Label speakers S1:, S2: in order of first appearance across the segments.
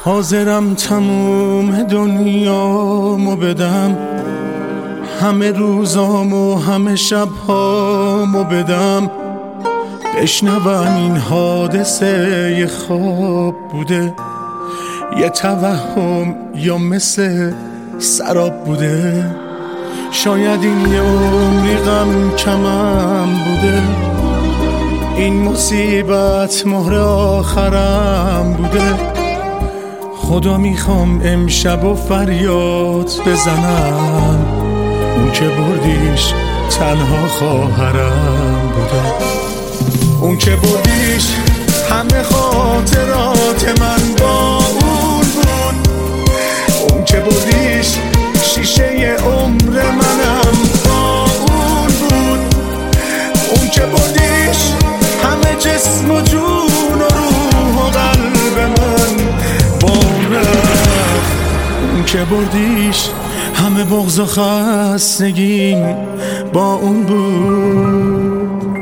S1: حاضرم تموم دنیامو بدم، همه روزامو همه شبهامو بدم، بشنوم این حادثه یه خواب بوده، یه توهم یا مثل سراب بوده. شاید این یه عمری غم کمم بوده، این مصیبت مهر آخرم بوده. خدا میخوام امشب و فریاد بزنم، اون که بردیش تنها خواهرم بوده. اون که بردیش همه خاطرات من با اون بود، اون که بردیش شیشه عمر منم با اون بود، اون که بردیش همه جسم و جون و روح و قلب من با اون رفت. اون که بردیش همه بغض و خستگیم با اون بود.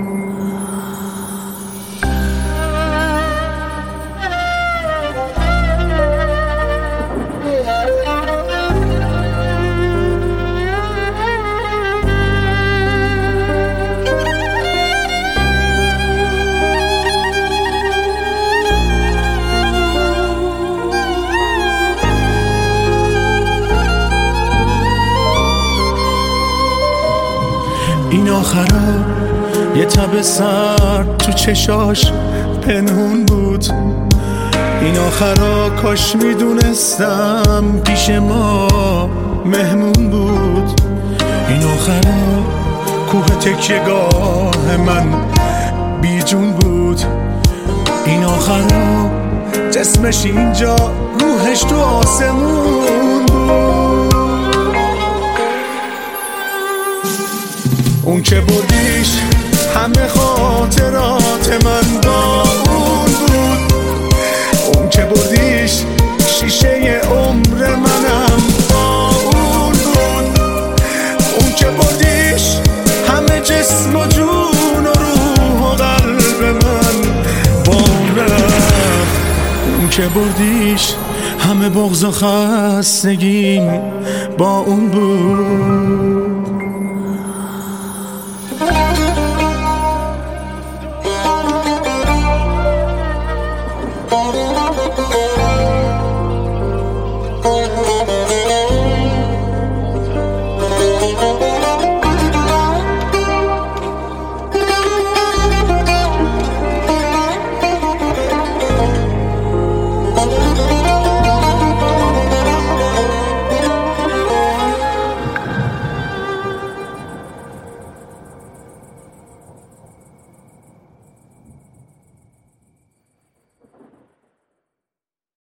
S1: این آخرا یه تب سرد تو چشاش پنهون بود، این آخرا کاش میدونستم پیش ما مهمون بود. این آخرا کوه تکیه‌گاه من بیجون بود، این آخرا جسمش اینجا روحش تو آسمون بود. اون که بردیش همه خاطرات من با اون بود، اون که بردیش شیشه عمر منم با اون بود، اون که بردیش همه جسم و جون و روح و قلب من با اون رفت. اون که بردیش همه بغض و خستگیم با اون بود.